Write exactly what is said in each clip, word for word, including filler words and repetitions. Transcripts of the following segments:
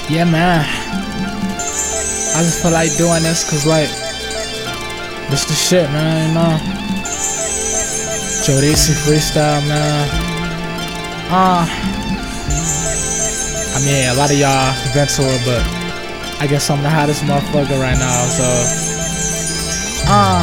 Yeah, man. I just feel like doing this cause like this the shit, man, you know. Jodeci freestyle, man. Uh I mean, a lot of y'all been to it, but I guess I'm the hottest motherfucker right now, so Uh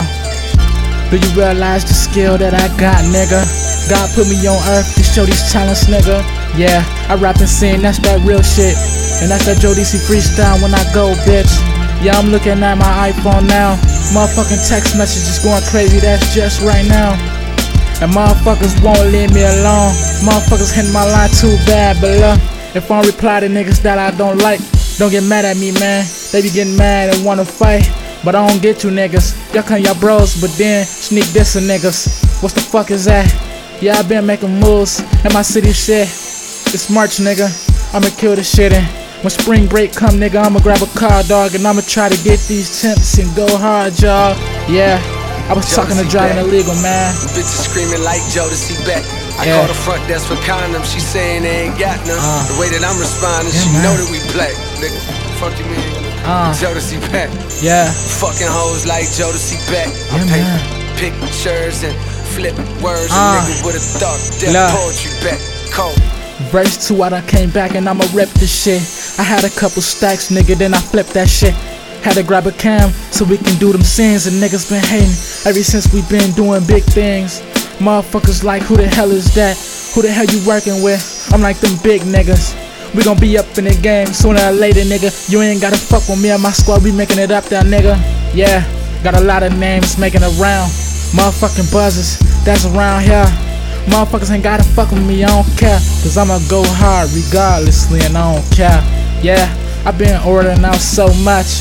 do you realize the skill that I got, nigga? God put me on earth to show these talents, nigga. Yeah, I rap and sing, that's that real shit. And that's that Jodeci freestyle when I go, bitch. Yeah, I'm looking at my iPhone now. Motherfucking text messages going crazy, that's just right now. And motherfuckers won't leave me alone. Motherfuckers hitting my line too bad, but look, if I don't reply to niggas that I don't like, don't get mad at me, man. They be getting mad and wanna fight, but I don't get you niggas. Y'all come y'all bros, but then sneak dissing niggas. What the fuck is that? Yeah, I been making moves in my city shit. It's March, nigga. I'ma kill this shit, and when spring break come, nigga, I'ma grab a car, dog, and I'ma try to get these temps and go hard, y'all. Yeah, I was Jodeci talking to driving back. illegal, man. Bitches screaming like Jodeci back. I Yeah. call the front desk for condoms. She saying they ain't got none. Uh. The way that I'm responding, Yeah, she man. know that we black. Nigga, fuck you mean? Uh. Jodeci back. Yeah, Fucking hoes like Jodeci back. I Yeah, paint man. pictures and flip words. Uh. A nigga with a thought, death Nah. poetry back. Cold. verse two, I done came back and I'ma rep this shit. I had a couple stacks, nigga, then I flipped that shit. Had to grab a cam so we can do them scenes, and niggas been hating ever since we been doing big things. Motherfuckers like, who the hell is that? Who the hell you working with? I'm like, them big niggas. We gon' be up in the game sooner or later, nigga. You ain't gotta fuck with me and my squad, we making it up there, nigga. Yeah, got a lot of names making it round. Motherfucking buzzers that's around here. Motherfuckers ain't gotta fuck with me, I don't care. Cause I'ma go hard regardlessly and I don't care. Yeah, I been ordering out so much.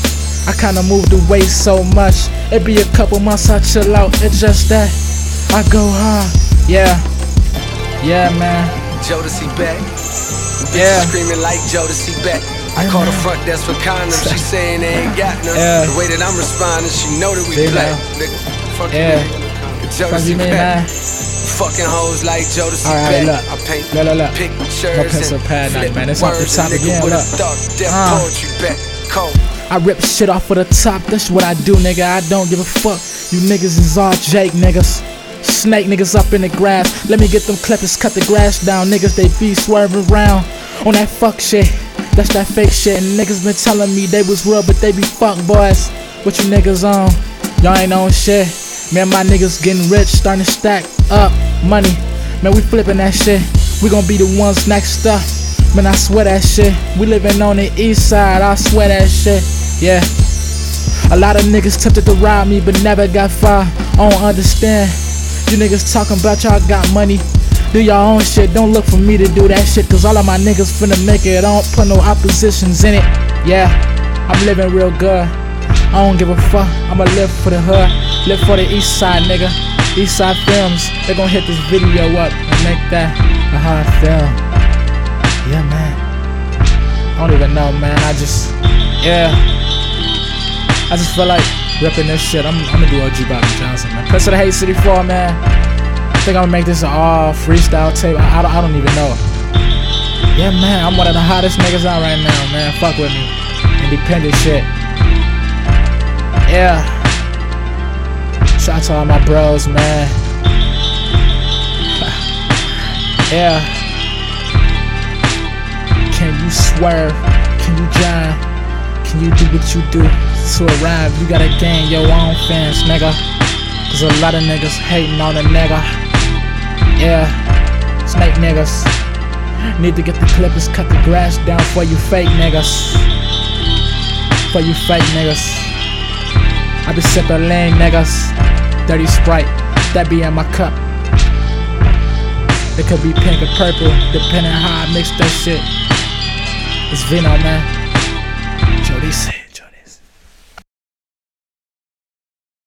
I kinda moved away so much. It be a couple months I chill out, it's just that I go hard. Yeah, yeah, man. Jodeci back. Bitches Yeah. screaming like Jodeci back. I Yeah, call the man. front desk for condoms. She saying they ain't got none. Yeah. The way that I'm responding, she know that we They black. know. Nigga, fuck Yeah. you. Fuck Jodeci you mean, back. man? Fucking hoes like Jodeci Alright, back. look. I paint Look, look, look. pictures No pencil and pad now, flip man. It's off the words. top A nigga again, with look. a thought, death Uh. poetry back. Cold. I rip shit off of the top, that's what I do, nigga. I don't give a fuck. You niggas is all Jake niggas. Snake niggas up in the grass. Let me get them clippers, cut the grass down. Niggas, they be swerving around on that fuck shit. That's that fake shit. And niggas been telling me they was real, but they be fuck boys. What you niggas on? Y'all ain't on shit. Man, my niggas getting rich, starting to stack up money. Man, we flipping that shit. We gon' be the ones next up. Man, I swear that shit. We living on the east side, I swear that shit. Yeah. A lot of niggas tempted to rob me, but never got far. I don't understand. You niggas talking about y'all got money. Do y'all own shit, don't look for me to do that shit. Cause all of my niggas finna make it, I don't put no oppositions in it. Yeah, I'm living real good. I don't give a fuck, I'ma live for the hood. Live for the east side, nigga. East side films, they gon' hit this video up and make that a hard film. Yeah, man. I don't even know, man. I just, yeah. I just feel like ripping this shit. I'm, I'm gonna do O G Bobby Johnson, man. Prince of the Hate City four, man. I think I'm gonna make this an all freestyle tape. I, I, don't, I don't even know. Yeah, man. I'm one of the hottest niggas out right now, man. Fuck with me. Independent shit. Yeah. Shout out to all my bros, man. Yeah. Can you swerve? Can you jive? Can you do what you do to arrive? You gotta gain your own fans, nigga. Cause a lot of niggas hating on a nigga. Yeah, snake niggas. Need to get the clippers, cut the grass down for you fake niggas. For you fake niggas. I be sipping lean niggas. Dirty Sprite, that be in my cup. It could be pink or purple, depending how I mix that shit. It's Vino, man. Jodeci.